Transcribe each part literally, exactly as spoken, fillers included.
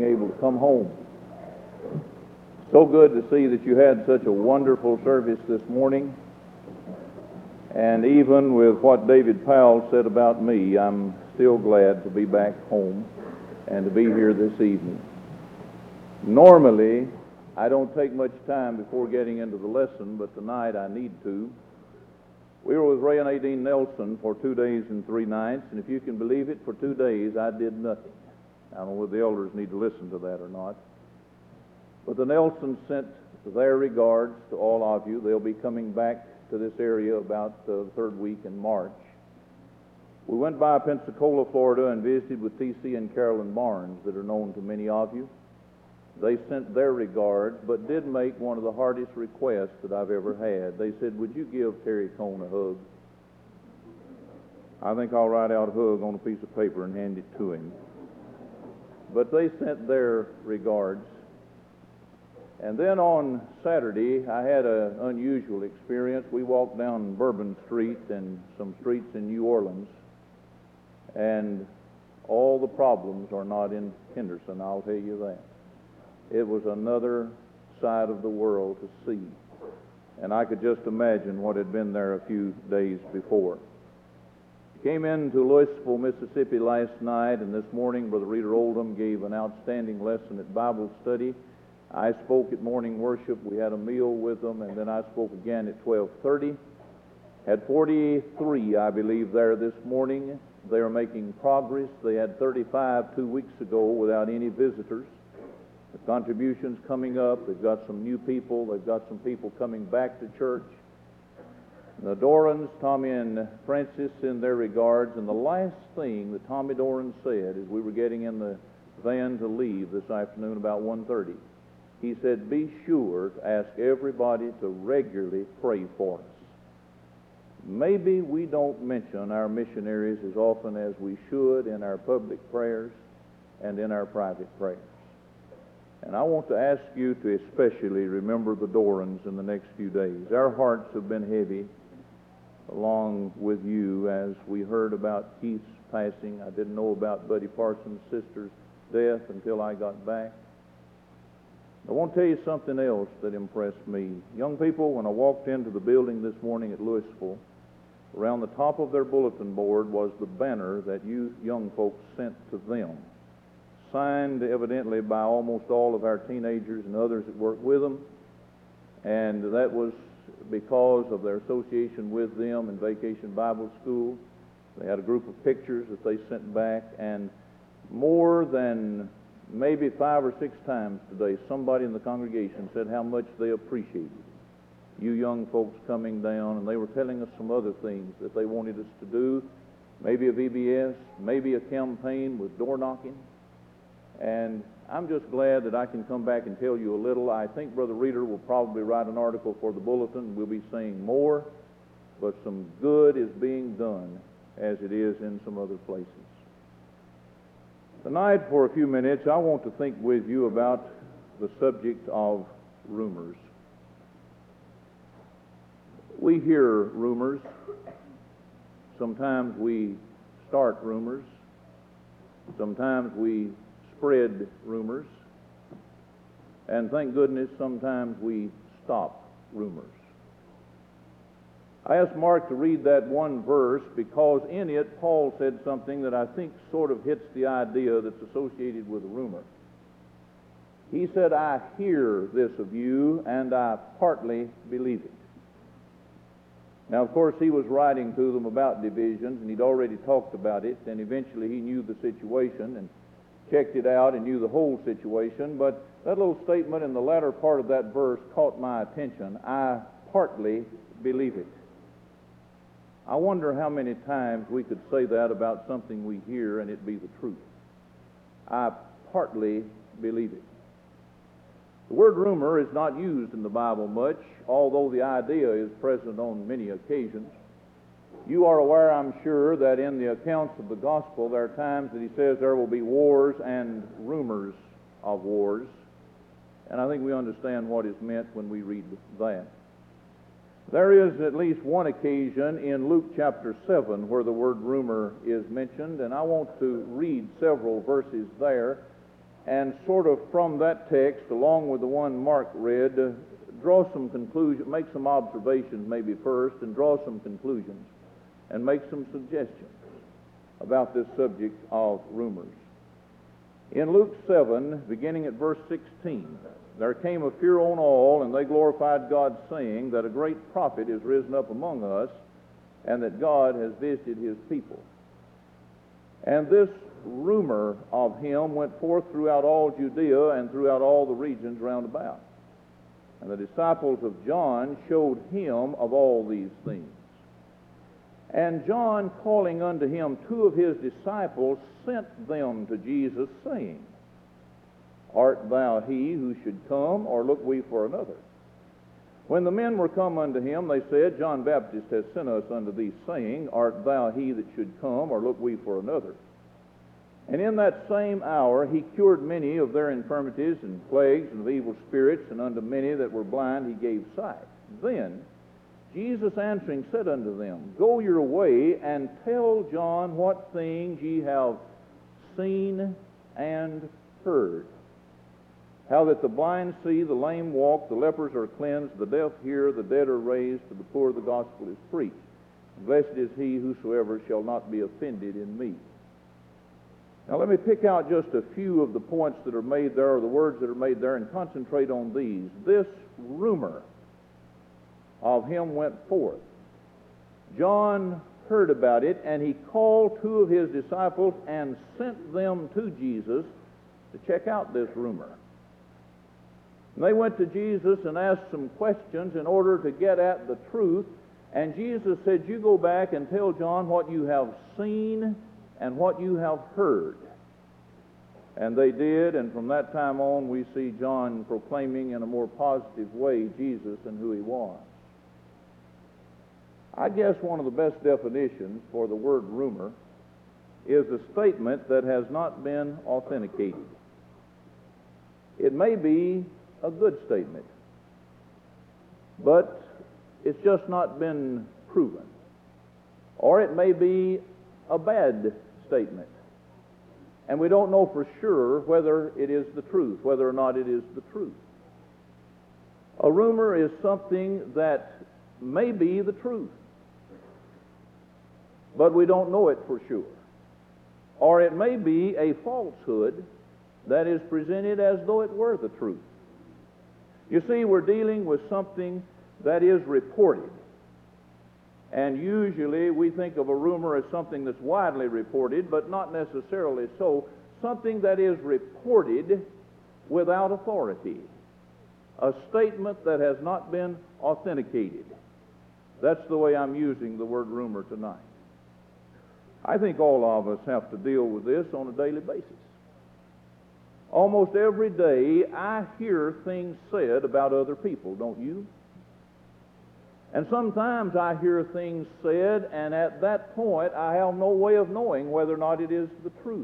being able to come home. So good to see that you had such a wonderful service this morning. And even with what David Powell said about me, I'm still glad to be back home and to be here this evening. Normally, I don't take much time before getting into the lesson, but tonight I need to. We were with Ray and Nadine Nelson for two days and three nights, and if you can believe it, for two days I did nothing. I don't know whether the elders need to listen to that or not. But the Nelsons sent their regards to all of you. They'll be coming back to this area about the third week in March. We went by Pensacola, Florida, and visited with T C and Carolyn Barnes that are known to many of you. They sent their regards, but did make one of the hardest requests that I've ever had. They said, would you give Terry Cone a hug? I think I'll write out a hug on a piece of paper and hand it to him. But they sent their regards. And then on Saturday, I had an unusual experience. We walked down Bourbon Street and some streets in New Orleans, and all the problems are not in Henderson, I'll tell you that. It was another side of the world to see, and I could just imagine what had been there a few days before. Came into Louisville, Mississippi last night, and this morning Brother Reader Oldham gave an outstanding lesson at Bible study. I spoke at morning worship. We had a meal with them, and then I spoke again at twelve thirty. Had forty-three, I believe, there this morning. They are making progress. They had thirty-five two weeks ago without any visitors. The contributions coming up. They've got some new people. They've got some people coming back to church. The Dorans, Tommy and Francis, send their regards. And the last thing that Tommy Doran said as we were getting in the van to leave this afternoon about one thirty, he said, be sure to ask everybody to regularly pray for us. Maybe we don't mention our missionaries as often as we should in our public prayers and in our private prayers. And I want to ask you to especially remember the Dorans in the next few days. Our hearts have been heavy along with you as we heard about Keith's passing. I didn't know about Buddy Parsons' sister's death until I got back. I want to tell you something else that impressed me. Young people, when I walked into the building this morning at Louisville, around the top of their bulletin board was the banner that you young folks sent to them, signed evidently by almost all of our teenagers and others that work with them, and that was because of their association with them in Vacation Bible School. They had a group of pictures that they sent back, and more than maybe five or six times today, somebody in the congregation said how much they appreciated you young folks coming down, and they were telling us some other things that they wanted us to do, maybe a V B S, maybe a campaign with door knocking. And I'm just glad that I can come back and tell you a little. I think Brother Reader will probably write an article for the bulletin. We'll be saying more, but some good is being done as it is in some other places. Tonight, for a few minutes, I want to think with you about the subject of rumors. We hear rumors. Sometimes we start rumors. Sometimes we spread rumors. And thank goodness, sometimes we stop rumors. I asked Mark to read that one verse because in it Paul said something that I think sort of hits the idea that's associated with a rumor. He said, I hear this of you, and I partly believe it. Now, of course, he was writing to them about divisions, and he'd already talked about it, and eventually he knew the situation and checked it out and knew the whole situation. But that little statement in the latter part of that verse caught my attention. I partly believe it. I wonder how many times we could say that about something we hear and it be the truth. I partly believe it. The word rumor is not used in the Bible much, although the idea is present on many occasions. You are aware, I'm sure, that in the accounts of the gospel there are times that he says there will be wars and rumors of wars, and I think we understand what is meant when we read that. There is at least one occasion in Luke chapter seven where the word rumor is mentioned, and I want to read several verses there and sort of from that text, along with the one Mark read, uh, draw some conclusions, make some observations maybe first, and draw some conclusions, and make some suggestions about this subject of rumors. In Luke seven, beginning at verse sixteen, there came a fear on all, and they glorified God, saying that a great prophet is risen up among us, and that God has visited his people. And this rumor of him went forth throughout all Judea and throughout all the regions round about. And the disciples of John showed him of all these things. And John, calling unto him two of his disciples, sent them to Jesus, saying, Art thou he who should come, or look we for another? When the men were come unto him, they said, John Baptist has sent us unto thee, saying, Art thou he that should come, or look we for another? And in that same hour he cured many of their infirmities and plagues and of evil spirits, and unto many that were blind he gave sight. Then Jesus answering said unto them, Go your way, and tell John what things ye have seen and heard. How that the blind see, the lame walk, the lepers are cleansed, the deaf hear, the dead are raised, to the poor the gospel is preached. Blessed is he whosoever shall not be offended in me. Now let me pick out just a few of the points that are made there, or the words that are made there, and concentrate on these. This rumor of him went forth. John heard about it, and he called two of his disciples and sent them to Jesus to check out this rumor. And they went to Jesus and asked some questions in order to get at the truth, and Jesus said, You go back and tell John what you have seen and what you have heard. And they did, and from that time on we see John proclaiming in a more positive way Jesus and who he was. I guess one of the best definitions for the word rumor is a statement that has not been authenticated. It may be a good statement, but it's just not been proven. Or it may be a bad statement, and we don't know for sure whether it is the truth, whether or not it is the truth. A rumor is something that may be the truth, but we don't know it for sure. Or it may be a falsehood that is presented as though it were the truth. You see, we're dealing with something that is reported. And usually we think of a rumor as something that's widely reported, but not necessarily so. Something that is reported without authority. A statement that has not been authenticated. That's the way I'm using the word rumor tonight. I think all of us have to deal with this on a daily basis. Almost every day I hear things said about other people, don't you? And sometimes I hear things said, and at that point I have no way of knowing whether or not it is the truth.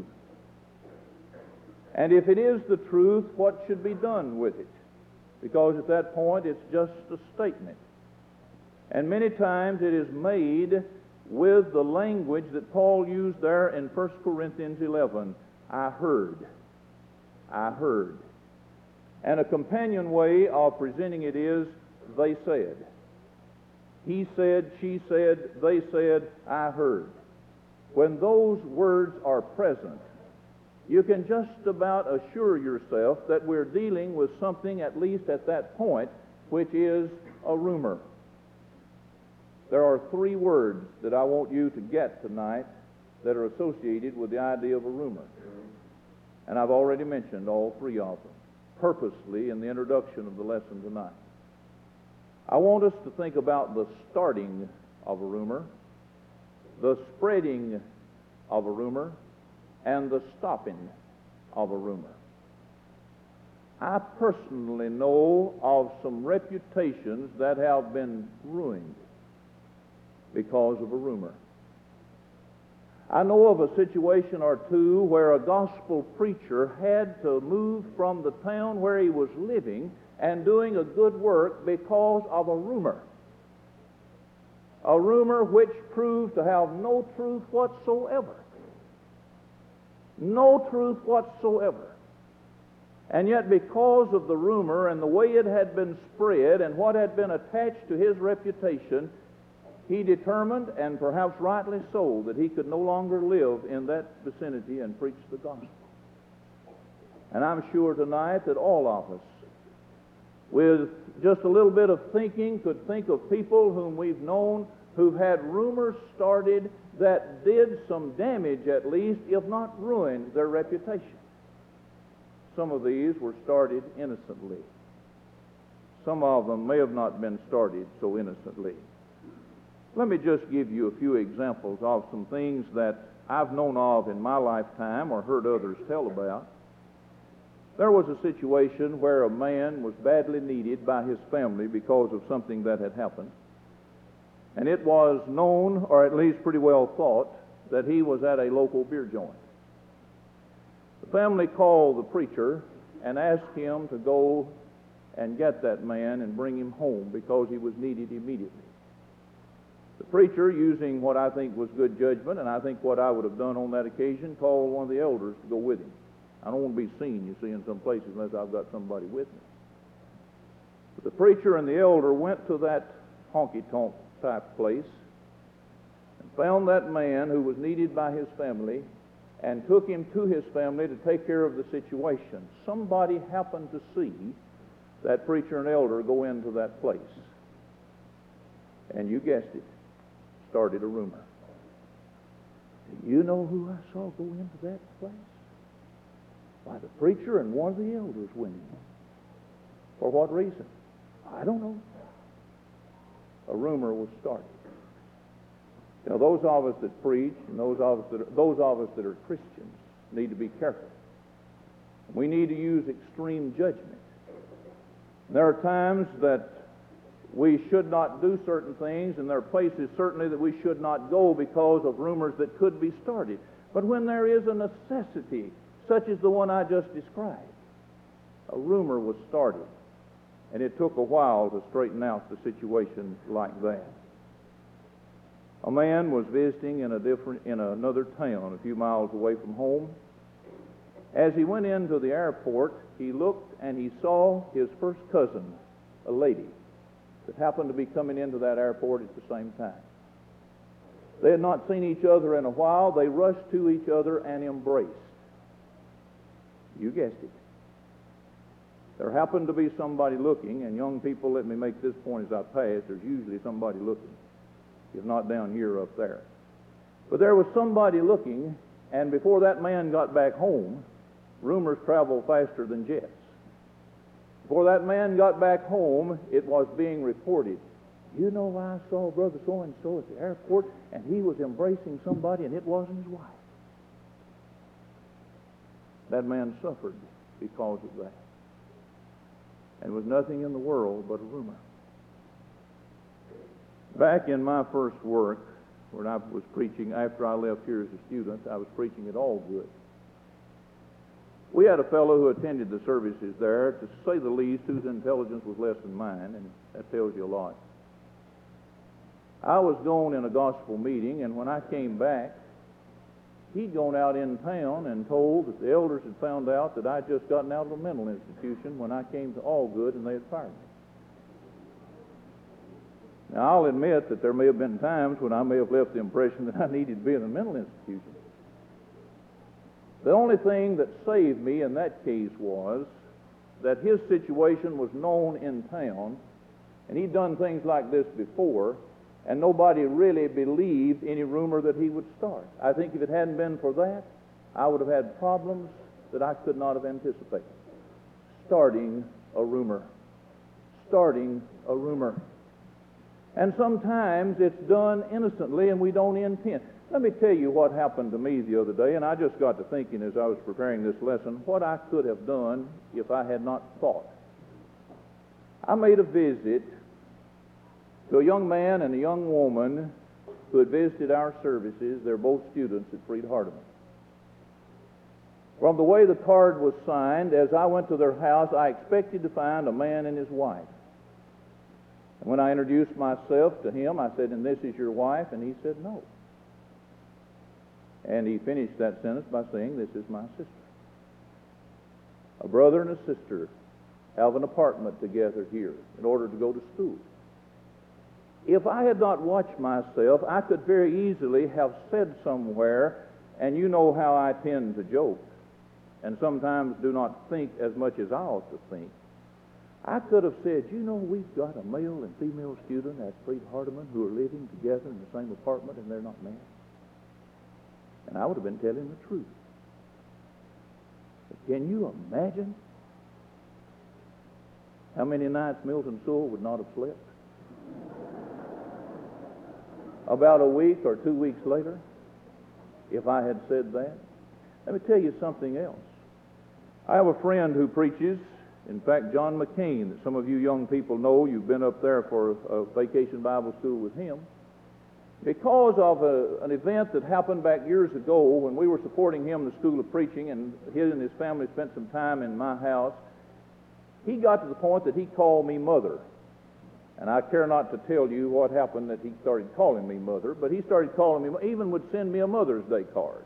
And if it is the truth, what should be done with it? Because at that point it's just a statement. And many times it is made with the language that Paul used there in First Corinthians eleven. I heard. I heard. And a companion way of presenting it is, they said. He said, she said, they said, I heard. When those words are present, you can just about assure yourself that we're dealing with something, at least at that point, which is a rumor. There are three words that I want you to get tonight that are associated with the idea of a rumor. And I've already mentioned all three of them, purposely in the introduction of the lesson tonight. I want us to think about the starting of a rumor, the spreading of a rumor, and the stopping of a rumor. I personally know of some reputations that have been ruined because of a rumor. I know of a situation or two where a gospel preacher had to move from the town where he was living and doing a good work because of a rumor. A rumor which proved to have no truth whatsoever. No truth whatsoever. And yet, because of the rumor and the way it had been spread and what had been attached to his reputation, he determined, and perhaps rightly so, that he could no longer live in that vicinity and preach the gospel. And I'm sure tonight that all of us, with just a little bit of thinking, could think of people whom we've known who've had rumors started that did some damage, at least, if not ruined, their reputation. Some of these were started innocently. Some of them may have not been started so innocently. Let me just give you a few examples of some things that I've known of in my lifetime or heard others tell about. There was a situation where a man was badly needed by his family because of something that had happened. And it was known, or at least pretty well thought, that he was at a local beer joint. The family called the preacher and asked him to go and get that man and bring him home because he was needed immediately. The preacher, using what I think was good judgment, and I think what I would have done on that occasion, called one of the elders to go with him. I don't want to be seen, you see, in some places unless I've got somebody with me. But the preacher and the elder went to that honky-tonk type place and found that man who was needed by his family and took him to his family to take care of the situation. Somebody happened to see that preacher and elder go into that place. And you guessed it, started a rumor. Do you know who I saw go into that place? Why, the preacher and one of the elders went in. For what reason? I don't know. A rumor was started. You know, those of us that preach and those of us that are, those of us that are Christians need to be careful. We need to use extreme judgment. There are times that we should not do certain things, and there are places certainly that we should not go because of rumors that could be started. But when there is a necessity, such as the one I just described, a rumor was started, and it took a while to straighten out the situation like that. A man was visiting in a different in another town a few miles away from home. As he went into the airport, he looked and he saw his first cousin, a lady, that happened to be coming into that airport at the same time. They had not seen each other in a while. They rushed to each other and embraced. You guessed it. There happened to be somebody looking, and young people, let me make this point as I pass, there's usually somebody looking, if not down here, up there. But there was somebody looking, and before that man got back home, rumors travel faster than jets. Before that man got back home, it was being reported. You know, I saw Brother so-and-so at the airport, and he was embracing somebody, and it wasn't his wife. That man suffered because of that. And was nothing in the world but a rumor. Back in my first work, when I was preaching, after I left here as a student, I was preaching at Allgood. We had a fellow who attended the services there, to say the least, whose intelligence was less than mine, and that tells you a lot. I was gone in a gospel meeting, and when I came back, he'd gone out in town and told that the elders had found out that I'd just gotten out of a mental institution when I came to Allgood, and they had fired me. Now, I'll admit that there may have been times when I may have left the impression that I needed to be in a mental institution. The only thing that saved me in that case was that his situation was known in town, and he'd done things like this before, and nobody really believed any rumor that he would start. I think if it hadn't been for that, I would have had problems that I could not have anticipated. Starting a rumor. Starting a rumor. And sometimes it's done innocently and we don't intend. Let me tell you what happened to me the other day, and I just got to thinking as I was preparing this lesson what I could have done if I had not thought. I made a visit to a young man and a young woman who had visited our services. They're both students at Freed Hardeman. From the way the card was signed, as I went to their house, I expected to find a man and his wife. And when I introduced myself to him, I said, "And this is your wife?" And he said, "No." And he finished that sentence by saying, "This is my sister." A brother and a sister have an apartment together here in order to go to school. If I had not watched myself, I could very easily have said somewhere, and you know how I tend to joke, and sometimes do not think as much as I ought to think. I could have said, you know, we've got a male and female student at Freed Hardeman who are living together in the same apartment, and they're not married. And I would have been telling the truth. But can you imagine how many nights Milton Sewell would not have slept? About a week or two weeks later, if I had said that. Let me tell you something else. I have a friend who preaches, in fact, John McCain, that some of you young people know. You've been up there for a vacation Bible school with him. Because of a, an event that happened back years ago when we were supporting him in the School of Preaching, and he and his family spent some time in my house, he got to the point that he called me mother. And I care not to tell you what happened that he started calling me mother, but he started calling me, even would send me a Mother's Day card.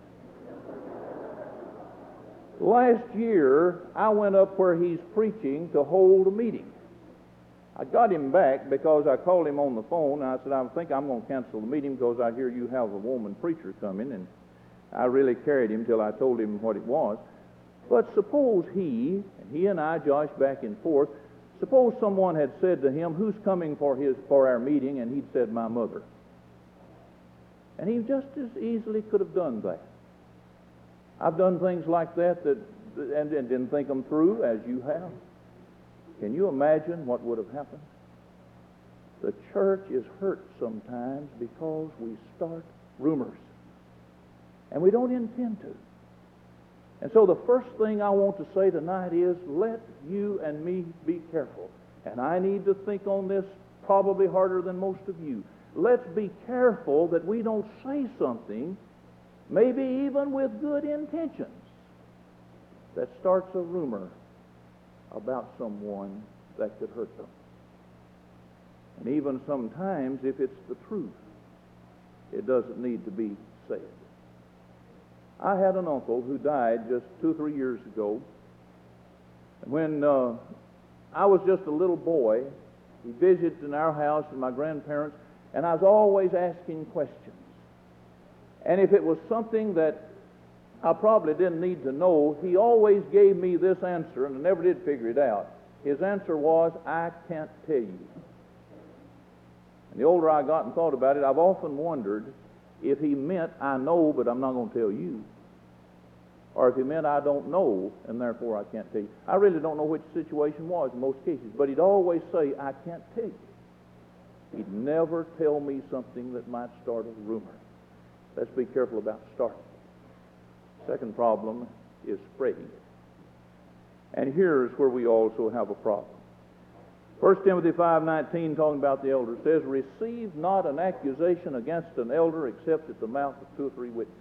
Last year, I went up where he's preaching to hold a meeting. I got him back because I called him on the phone, and I said, I think I'm going to cancel the meeting because I hear you have a woman preacher coming, and I really carried him till I told him what it was. But suppose he, and he and I joshed back and forth, suppose someone had said to him, who's coming for his for our meeting, and he'd said, my mother. And he just as easily could have done that. I've done things like that, that and, and didn't think them through, as you have. Can you imagine what would have happened? The church is hurt sometimes because we start rumors. And we don't intend to. And so the first thing I want to say tonight is, let you and me be careful. And I need to think on this probably harder than most of you. Let's be careful that we don't say something, maybe even with good intentions, that starts a rumor about someone that could hurt them. And even sometimes, if it's the truth, it doesn't need to be said. I had an uncle who died just two or three years ago. When uh, I was just a little boy, he visited in our house with my grandparents, and I was always asking questions. And if it was something that I probably didn't need to know, he always gave me this answer, and I never did figure it out. His answer was, I can't tell you. And the older I got and thought about it, I've often wondered if he meant, I know, but I'm not going to tell you. Or if he meant, I don't know, and therefore I can't tell you. I really don't know which the situation was in most cases, but he'd always say, I can't tell you. He'd never tell me something that might start a rumor. Let's be careful about starting. Second problem is spreading it. And here's where we also have a problem. First Timothy five nineteen, talking about the elders, says, receive not an accusation against an elder except at the mouth of two or three witnesses.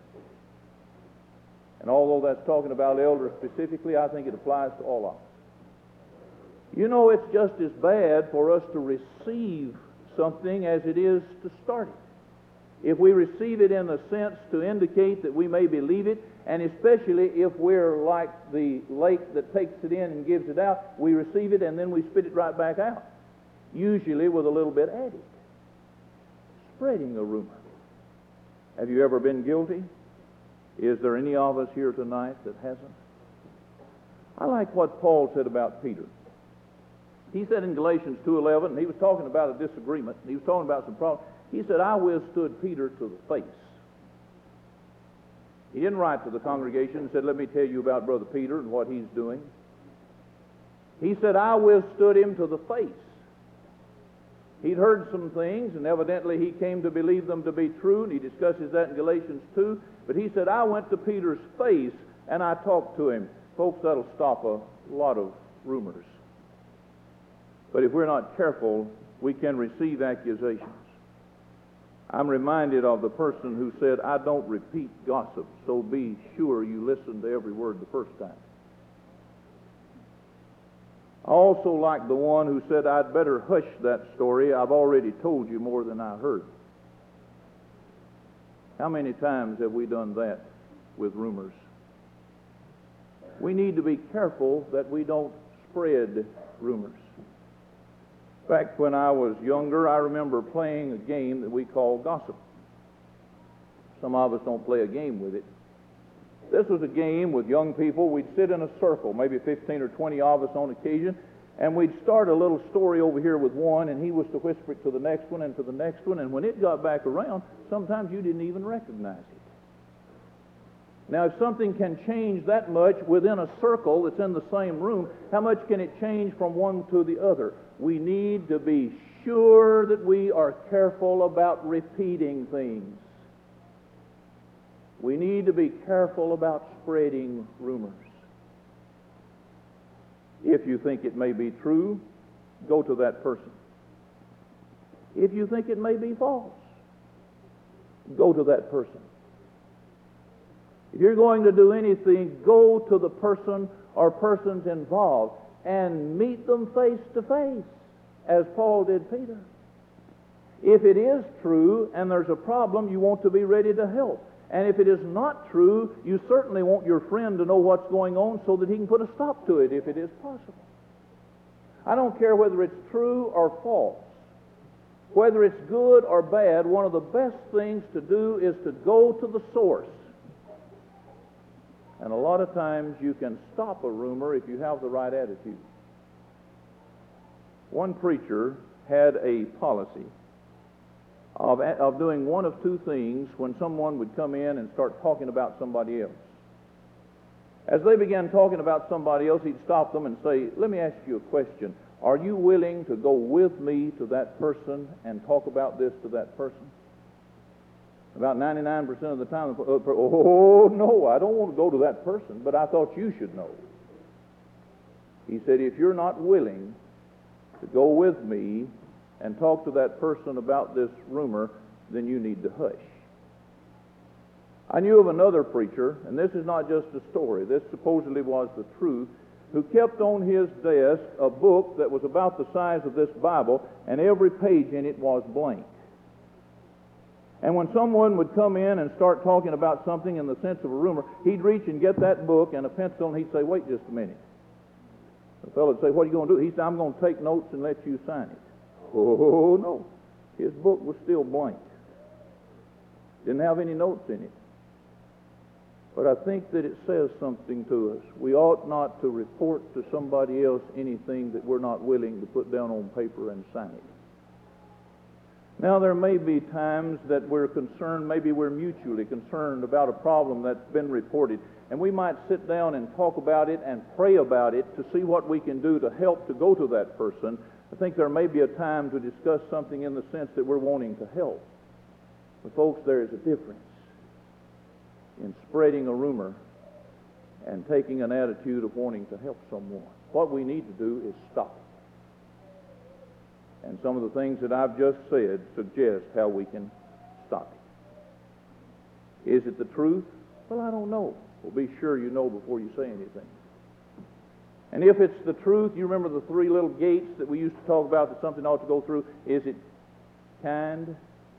And although that's talking about elders specifically, I think it applies to all of us. You know, it's just as bad for us to receive something as it is to start it. If we receive it in a sense to indicate that we may believe it, and especially if we're like the lake that takes it in and gives it out, we receive it and then we spit it right back out, usually with a little bit added. Spreading a rumor. Have you ever been guilty? Is there any of us here tonight that hasn't? I like what Paul said about Peter. He said in Galatians two eleven, and he was talking about a disagreement, and he was talking about some problems. He said, I withstood Peter to the face. He didn't write to the congregation and said, let me tell you about Brother Peter and what he's doing. He said, I withstood him to the face. He'd heard some things, and evidently he came to believe them to be true, and he discusses that in Galatians two. But he said, I went to Peter's face, and I talked to him. Folks, that'll stop a lot of rumors. But if we're not careful, we can receive accusations. I'm reminded of the person who said, I don't repeat gossip, so be sure you listen to every word the first time. I also like the one who said, I'd better hush that story. I've already told you more than I heard. How many times have we done that with rumors? We need to be careful that we don't spread rumors. Back when I was younger, I remember playing a game that we call gossip. Some of us don't play a game with it. This was a game with young people. We'd sit in a circle, maybe fifteen or twenty of us on occasion, and we'd start a little story over here with one, and he was to whisper it to the next one and to the next one, and when it got back around, sometimes you didn't even recognize it. Now, if something can change that much within a circle that's in the same room, how much can it change from one to the other? We need to be sure that we are careful about repeating things. We need to be careful about spreading rumors. If you think it may be true, go to that person. If you think it may be false, go to that person. If you're going to do anything, go to the person or persons involved and meet them face to face, as Paul did Peter. If it is true and there's a problem, you want to be ready to help. And if it is not true, you certainly want your friend to know what's going on so that he can put a stop to it if it is possible. I don't care whether it's true or false. Whether it's good or bad, one of the best things to do is to go to the source. And a lot of times you can stop a rumor if you have the right attitude. One preacher had a policy of, of doing one of two things when someone would come in and start talking about somebody else. As they began talking about somebody else, he'd stop them and say, "Let me ask you a question. Are you willing to go with me to that person and talk about this to that person?" About ninety-nine percent of the time, "Oh, no, I don't want to go to that person, but I thought you should know." He said, "If you're not willing to go with me and talk to that person about this rumor, then you need to hush." I knew of another preacher, and this is not just a story, this supposedly was the truth, who kept on his desk a book that was about the size of this Bible, and every page in it was blank. And when someone would come in and start talking about something in the sense of a rumor, he'd reach and get that book and a pencil, and he'd say, "Wait just a minute." The fellow would say, "What are you going to do?" He said, "I'm going to take notes and let you sign it." Oh, no. His book was still blank. Didn't have any notes in it. But I think that it says something to us. We ought not to report to somebody else anything that we're not willing to put down on paper and sign it. Now, there may be times that we're concerned, maybe we're mutually concerned about a problem that's been reported, and we might sit down and talk about it and pray about it to see what we can do to help to go to that person. I think there may be a time to discuss something in the sense that we're wanting to help. But folks, there is a difference in spreading a rumor and taking an attitude of wanting to help someone. What we need to do is stop. And some of the things that I've just said suggest how we can stop it. Is it the truth? Well, I don't know. Well, be sure you know before you say anything. And if it's the truth, you remember the three little gates that we used to talk about that something ought to go through. Is it kind?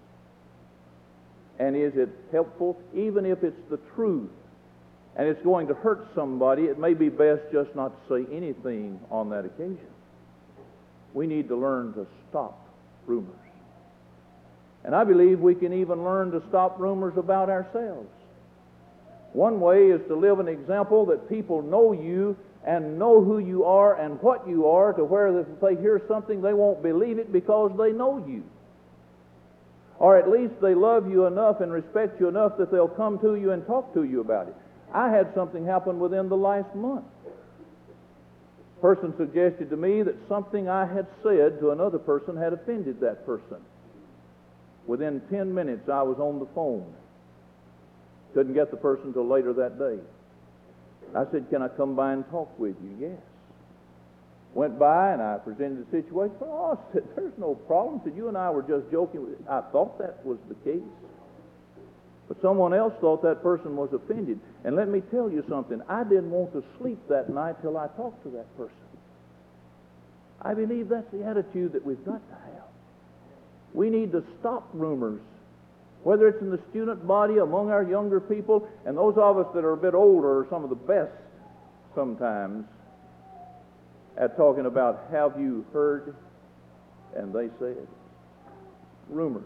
And is it helpful? Even if it's the truth and it's going to hurt somebody, it may be best just not to say anything on that occasion. We need to learn to stop rumors. And I believe we can even learn to stop rumors about ourselves. One way is to live an example that people know you and know who you are and what you are, to where if they hear something, they won't believe it because they know you. Or at least they love you enough and respect you enough that they'll come to you and talk to you about it. I had something happen within the last month. A person suggested to me that something I had said to another person had offended that person. Within ten minutes, I was on the phone. Couldn't get the person till later that day. I said, "Can I come by and talk with you?" "Yes." Went by and I presented the situation. "Oh," I said, "there's no problem." I said, "You and I were just joking." I thought that was the case. But someone else thought that person was offended. And let me tell you something. I didn't want to sleep that night till I talked to that person. I believe that's the attitude that we've got to have. We need to stop rumors, whether it's in the student body, among our younger people, and those of us that are a bit older are some of the best sometimes at talking about have you heard, and they said rumors.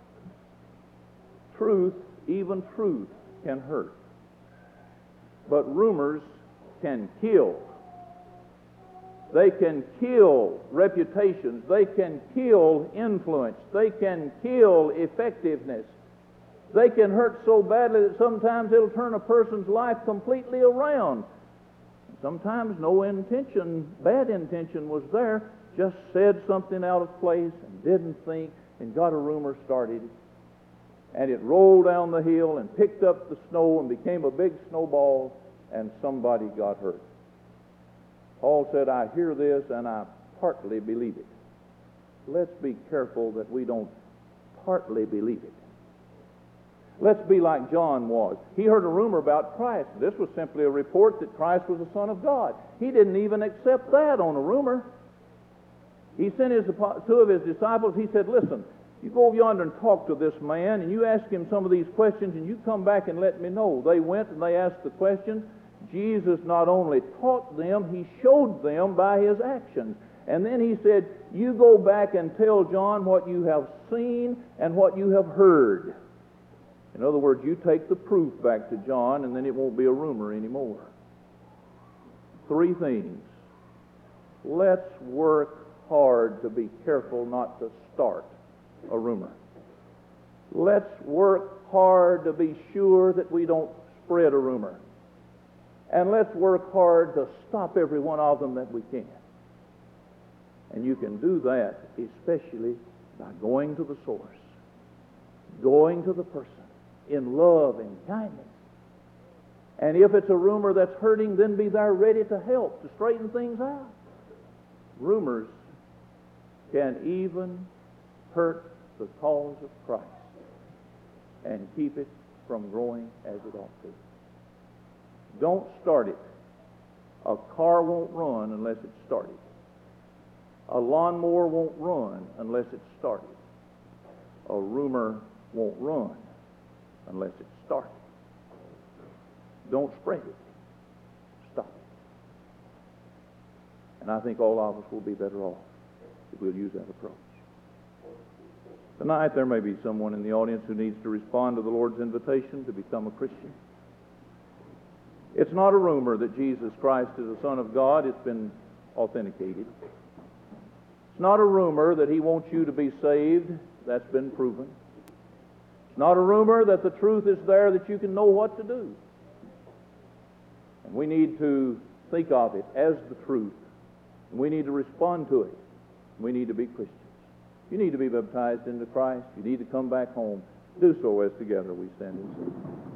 Truth, even truth, can hurt. But rumors can kill. They can kill reputations. They can kill influence. They can kill effectiveness. They can hurt so badly that sometimes it'll turn a person's life completely around. Sometimes no intention, bad intention was there, just said something out of place and didn't think and got a rumor started. And it rolled down the hill and picked up the snow and became a big snowball, and somebody got hurt. Paul said, I hear this and I partly believe it. Let's be careful that we don't partly believe it. Let's be like John was. He heard a rumor about Christ. This was simply a report that Christ was the Son of God. He didn't even accept that on a rumor. He sent his, two of his disciples. He said, listen, you go over yonder and talk to this man, and you ask him some of these questions, and you come back and let me know. They went and they asked the questions. Jesus not only taught them, he showed them by his actions. And then he said, you go back and tell John what you have seen and what you have heard. In other words, you take the proof back to John, and then it won't be a rumor anymore. Three things. Let's work hard to be careful not to start a rumor. Let's work hard to be sure that we don't spread a rumor. And let's work hard to stop every one of them that we can. And you can do that especially by going to the source, going to the person in love and kindness. And if it's a rumor that's hurting, then be there ready to help, to straighten things out. Rumors can even hurt the cause of Christ and keep it from growing as it ought to. Don't start it. A car won't run unless it's started. A lawnmower won't run unless it's started. A rumor won't run unless it's started. Don't spread it. Stop it. And I think all of us will be better off if we'll use that approach. Tonight there may be someone in the audience who needs to respond to the Lord's invitation to become a Christian. It's not a rumor that Jesus Christ is the Son of God. It's been authenticated. It's not a rumor that he wants you to be saved. That's been proven. It's not a rumor that the truth is there that you can know what to do. And we need to think of it as the truth. And we need to respond to it. We need to be Christians. You need to be baptized into Christ. You need to come back home. Do so as together we stand and sing.